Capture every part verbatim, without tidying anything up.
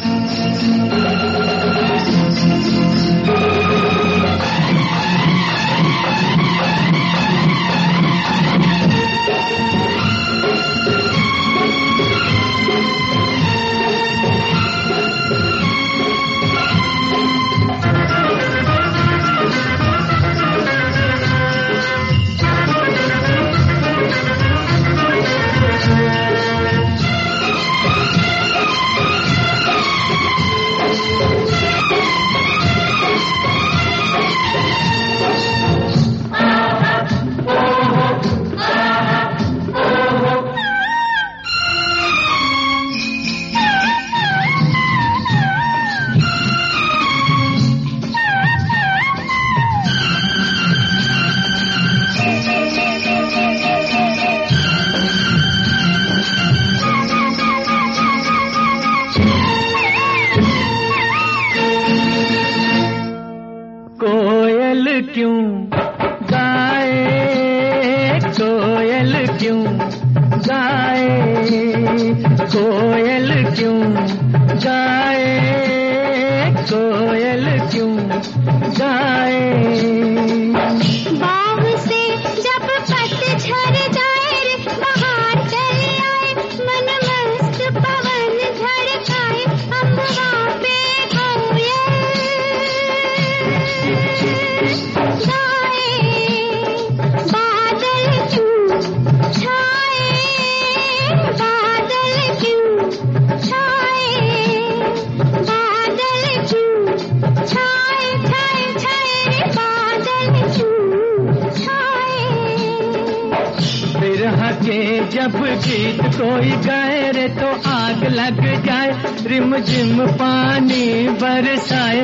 जब गीत कोई गाए रे तो आग लग जाए, रिम झिम पानी बरसाए,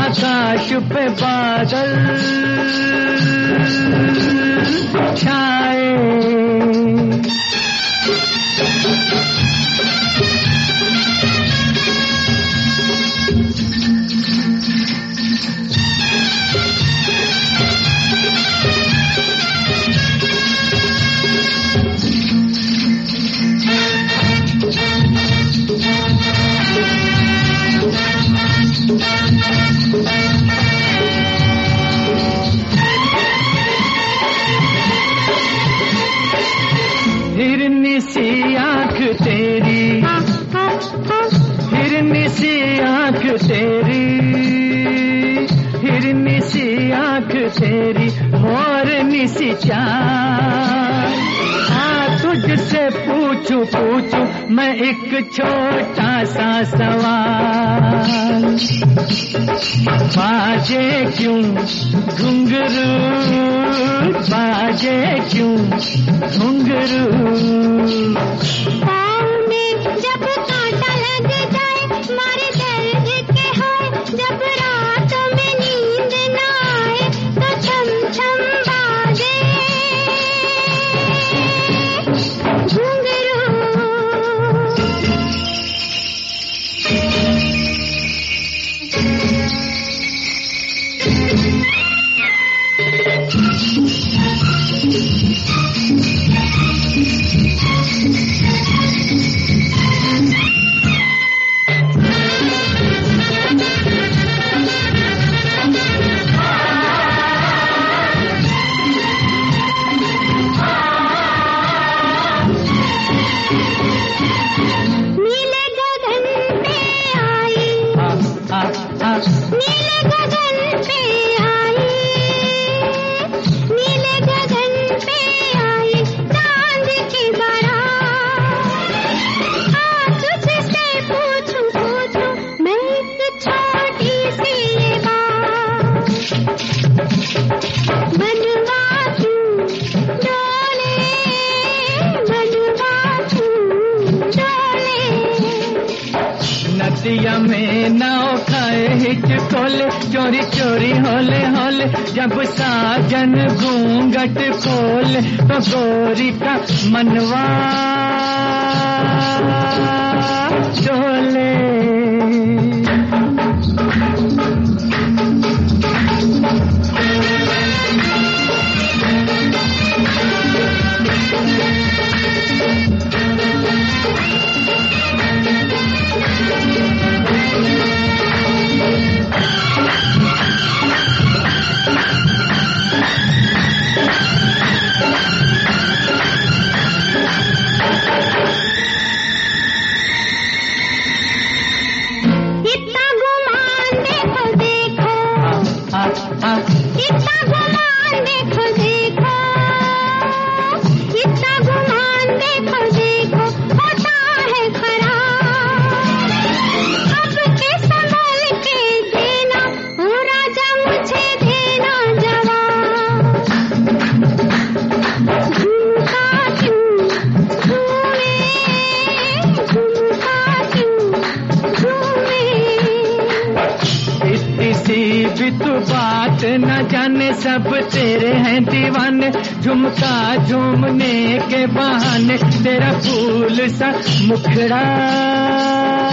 आकाश पे बादल छाए। हिरनी सी आँख तेरी, हिरनी सी आँख तेरी, हिरनी सी आँख तेरी, मोरनी सी चाल। हाँ तुझसे पूछूं पूछूं मैं एक छोटा सा सवाल, बाजे क्यों घुंघरू, बाजे क्यों घुंघरू। पाँव में जब कांटा लग जाए, मारे दर्द के हाय, जब रात में नींद न आए तो छम छम बाजे घुंघरू। नीले गगन पे आई, नीले गगन पे आई, नीले गगन पे आई चांद की बारात। हाँ तुझसे पूछूं पूछूं मैं एक छोटी सी ये बात, बनवा दूं डोले, बनवा दूं डोले। नदिया में नाव खाए हिचकोले, चोरी चोरी होले होले, जब साजन घूंघट खोले तो गोरी का मनवा डोले। अभी तू बात न जाने, सब तेरे हैं दीवाने, झुमका झूमने के बहाने, तेरा फूल सा मुखड़ा